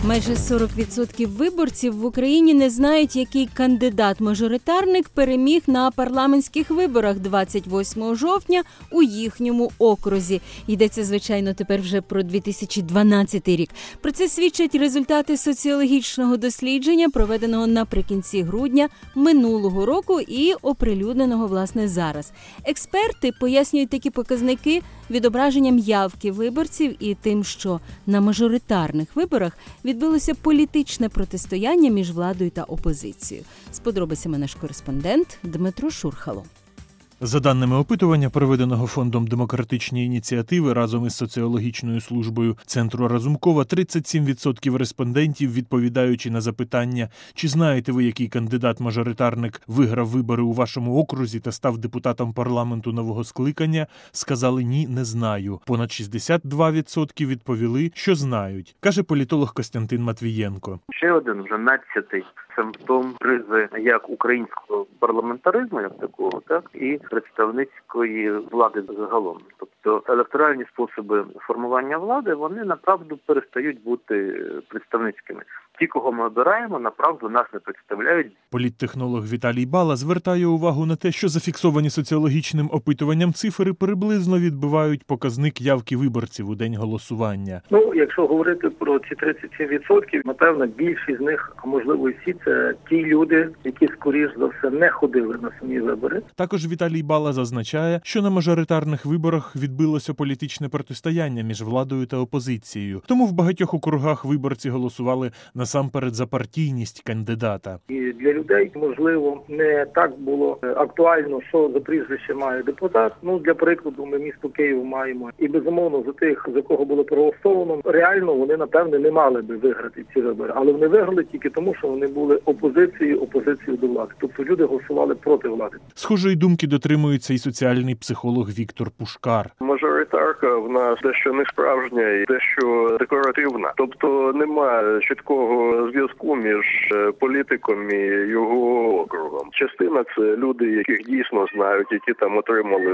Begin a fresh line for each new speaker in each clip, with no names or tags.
Майже 40% виборців в Україні не знають, який кандидат-мажоритарник переміг на парламентських виборах 28 жовтня у їхньому окрузі. Йдеться, звичайно, тепер вже про 2012 рік. Про це свідчать результати соціологічного дослідження, проведеного наприкінці грудня минулого року і оприлюдненого, власне, зараз. Експерти пояснюють такі показники відображенням явки виборців і тим, що на мажоритарних виборах відбулося політичне протистояння між владою та опозицією. З подробицями наш кореспондент Дмитро Шурхало.
За даними опитування, проведеного Фондом демократичні ініціативи разом із соціологічною службою Центру Разумкова, 37% респондентів, відповідаючи на запитання, чи знаєте ви, який кандидат-мажоритарник виграв вибори у вашому окрузі та став депутатом парламенту нового скликання, сказали «ні, не знаю». Понад 62% відповіли, що знають, каже політолог Костянтин Матвієнко.
Ще один, вже 10-й симптом кризи як українського парламентаризму, як такого, так і представницької влади загалом. Тобто електоральні способи формування влади, вони направду перестають бути представницькими. Ті, кого ми обираємо, направду нас не представляють.
Політтехнолог Віталій Бала звертає увагу на те, що зафіксовані соціологічним опитуванням цифри приблизно відбивають показник явки виборців у день голосування.
Якщо говорити про ці 37%, напевно, більшість з них, а можливо і всі, це ті люди, які, скоріш за все, не ходили на самі вибори.
Також Віталій Бала зазначає, що на мажоритарних виборах відбилося політичне протистояння між владою та опозицією. Тому в багатьох округах виборці голосували насамперед за партійність кандидата.
І для людей, можливо, не так було актуально, що за прізвище має депутат. Для прикладу, ми місто Київ маємо. І, безумовно, за тих, за кого було проголосовано, реально вони, напевне, не мали би виграти ці вибори. Але вони виграли тільки тому, що вони були опозицією до влади. Тобто люди голосували проти влади.
Схожої думки дотримується і соціальний психолог Віктор Пушкар.
Мажоритарка в нас дещо не справжня і дещо декоративна. Тобто немає чіткого зв'язку між політиком і його округом. Частина – це люди, яких дійсно знають, які там отримали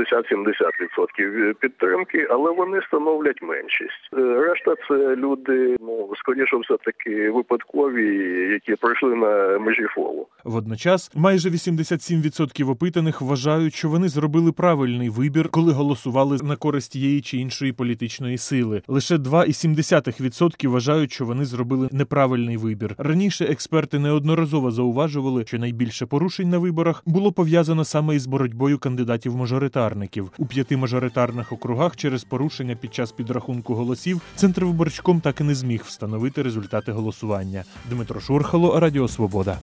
60-70% підтримки, але вони становлять меншість. Решта – це люди, скоріше все-таки випадкові, які пройшли на межі фолу.
Водночас, майже 87% опитаних вважають, що вони зробили правильний вибір, коли голосували на користь тієї чи іншої політичної сили. Лише 2,7% вважають, що вони зробили неправильний вибір. Раніше експерти неодноразово зауважували, що найбільше порушень на виборах було пов'язано саме із боротьбою кандидатів-мажоритарників. У 5 мажоритарних округах через порушення під час підрахунку голосів Центрвиборчком так і не зміг встановити результати голосування. Дмитро Шурхало, Радіо Свобода.